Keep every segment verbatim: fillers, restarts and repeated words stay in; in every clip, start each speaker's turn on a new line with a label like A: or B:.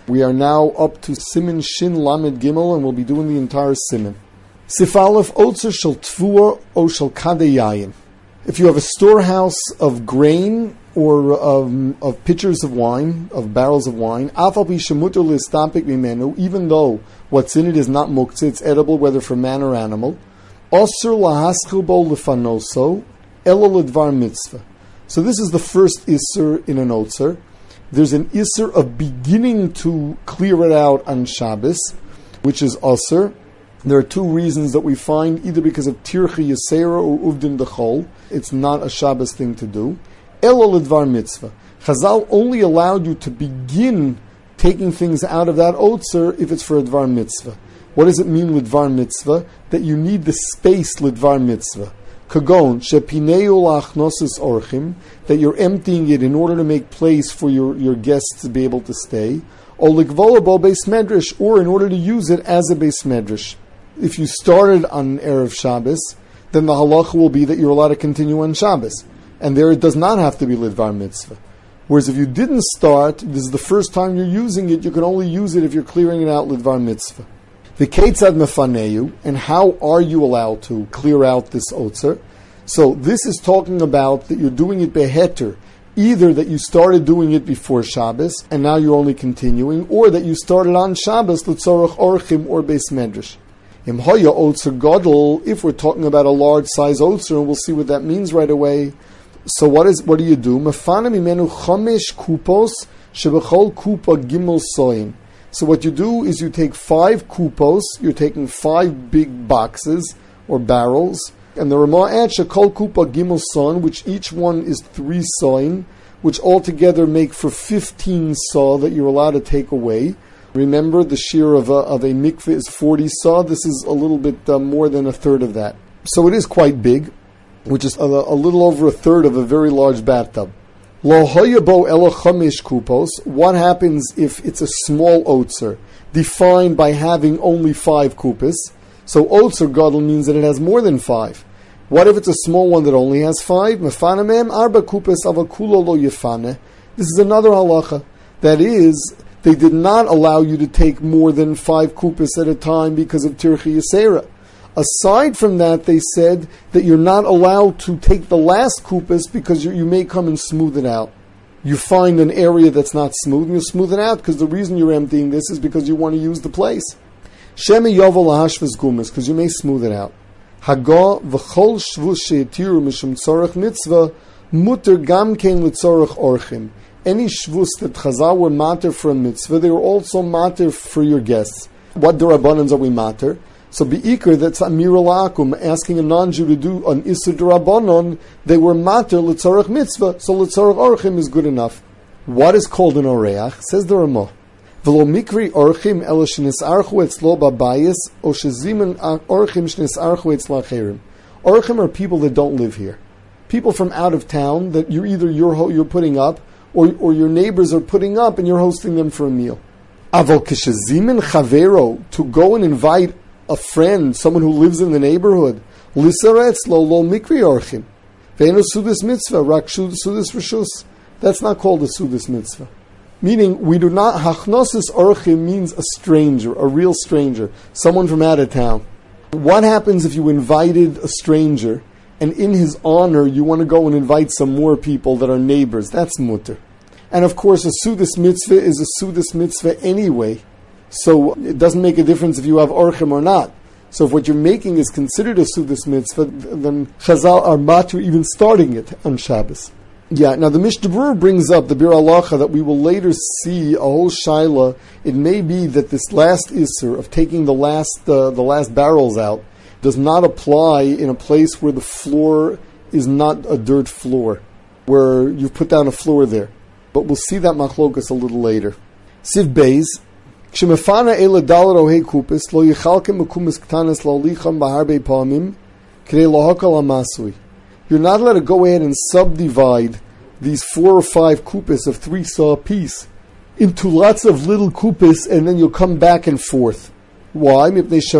A: We are now up to Siman Shin Lamed Gimel, and we'll be doing the entire Siman. Sif Aleph, Otzer Shel Tvua O Shel Kadei Yayin. If you have a storehouse of grain or of, of pitchers of wine, of barrels of wine, Afal Pi Shemuter Listapik Mimenu, even though what's in it is not muktzah, it's edible, whether for man or animal, Osir Lahaschil Bo Lefanoso, Elo Ledvar Mitzvah. So this is the first Isser in an Otzer. There's an Isser of beginning to clear it out on Shabbos, which is Osir. There are two reasons that we find, either because of Tirchi Yisera or Uvdin Dechol. It's not a Shabbos thing to do. Elo Ledvar Mitzvah. Chazal only allowed you to begin taking things out of that Otzer if it's for a Dvar Mitzvah. What does it mean with Dvar Mitzvah? That you need the space Ledvar Mitzvah. Kagon, shepineu lachnosis orchim, that you're emptying it in order to make place for your, your guests to be able to stay, or likvola bo beis medrash, or in order to use it as a beis medrash. If you started on Erev Shabbos, then the halacha will be that you're allowed to continue on Shabbos, and there it does not have to be lidvar mitzvah. Whereas if you didn't start, this is the first time you're using it, you can only use it if you're clearing it out lidvar mitzvah. The Ketzad Mefaneyu, and how are you allowed to clear out this Otzer? So this is talking about that you're doing it beheter, either that you started doing it before Shabbos, and now you're only continuing, or that you started on Shabbos, L'tzorach Orchim or Beis Medrash. Im Hoya Otzer Gadol, if we're talking about a large size Otzer, and we'll see what that means right away. So what is what do you do? Mefana mimenu chamesh kupos, shebechol kupa gimel soim. So what you do is you take five kupos, you're taking five big boxes or barrels, and the Ramah adds shekol kupa gimel son, which each one is three soin, which altogether make for fifteen saw that you're allowed to take away. Remember, the shear of a, of a mikveh is forty saw. This is a little bit uh, more than a third of that. So it is quite big, which is a, a little over a third of a very large bathtub. Lo hoyabo elo chamish kupos. What happens if it's a small otzer, defined by having only five kupos? So otzer gadol means that it has more than five. What if it's a small one that only has five? Mefana mem arba kupos avakulo lo yefane. This is another halacha. That is, they did not allow you to take more than five kupos at a time because of tirchi yisera. Aside from that, they said that you're not allowed to take the last kupos because you, you may come and smooth it out. You find an area that's not smooth and you smooth it out because the reason you're emptying this is because you want to use the place. Shemi yovel lahashvas gumas, because you may smooth it out. Haga v'chol shvus she'etiru mishum tzorach mitzvah muter gam kein l'tzorach orchim. Any shvus that Chazal were mater for a mitzvah, they were also mater for your guests. What derabbanans are we mater? So be'ikr, that's Amir al-Akum, asking a non-Jew to do an Isur D'Rabbanon, they were mater l'tzorach mitzvah, so l'tzorach orchim is good enough. What is called an oreach? Says the Ramah. V'lo mikri orchim elo shenisarchu etzlo babayis, o shezimen orchim shenisarchu etzla acherim. Orchim are people that don't live here. People from out of town that you're either you're, you're putting up, or, or your neighbors are putting up and you're hosting them for a meal. Avol kishezimen chavero, to go and invite a friend, someone who lives in the neighborhood, lisaretz lo lo mikri orchim, ve'enu sudas mitzvah, rak sudas rishus. That's not called a sudas mitzvah. Meaning, we do not, hachnosis orchim means a stranger, a real stranger, someone from out of town. What happens if you invited a stranger, and in his honor, you want to go and invite some more people that are neighbors? That's mutter. And of course, a sudas mitzvah is a sudas mitzvah anyway. So it doesn't make a difference if you have orchim or not. So if what you're making is considered a sudas mitzvah, then Chazal are matur even starting it on Shabbos. Yeah, now the Mishnah Berurah brings up the Bir Halacha that we will later see a whole shaila. It may be that this last Isser of taking the last uh, the last barrels out does not apply in a place where the floor is not a dirt floor, where you've put down a floor there. But we'll see that machlokas a little later. Siv Beis. Kshemefana ele dalar ohei kupis lo yichalkem mekumis ktanas lo licham baharbe pamim k'dei lohakal amasui. You're not allowed to go ahead and subdivide these four or five kupis of three saw apiece into lots of little kupis, and then you'll come back and forth. Why? Because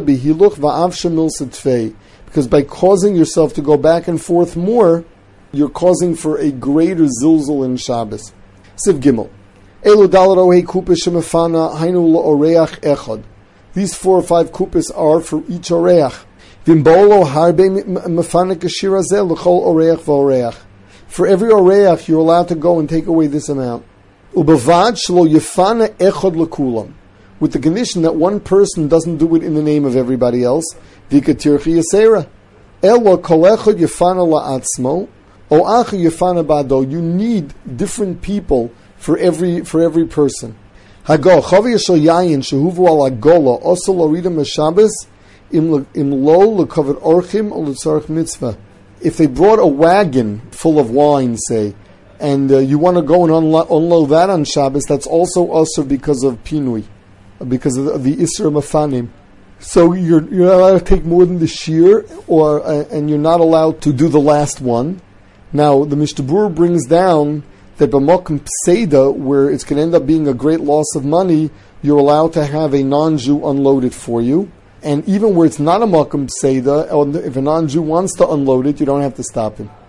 A: by causing yourself to go back and forth more, you're causing for a greater zilzul in Shabbos. Siv Gimel. Elu dalet ohei kupis shemefana hainu la'oreach echad. These four or five kupas are for each oreach. Vimbolo harbe mefana kashira zeh l'chol oreach v'oreach. For every oreach, you're allowed to go and take away this amount. Ubavad shelo yefana echad l'kulam. With the condition that one person doesn't do it in the name of everybody else. V'katirchi yasera. Elo kol echad yefana la'atzmo. O acha yefana bado. You need different people for every for every person. Hago chavi yishol yayin shehuvu al agola also lorida meshabes im im lo lekavod orchim or letzarich mitzvah. If they brought a wagon full of wine, say, and uh, you want to go and unlo- unload that on Shabbos, that's also usur because of pinui, because of the, of the isur mafanim. So you're you're not allowed to take more than the shear, or uh, and you're not allowed to do the last one. Now the Mishtabur brings down that b'makom pseida, where it's going to end up being a great loss of money, you're allowed to have a non-Jew unload it for you. And even where it's not a makom pseida, if a non-Jew wants to unload it, you don't have to stop him.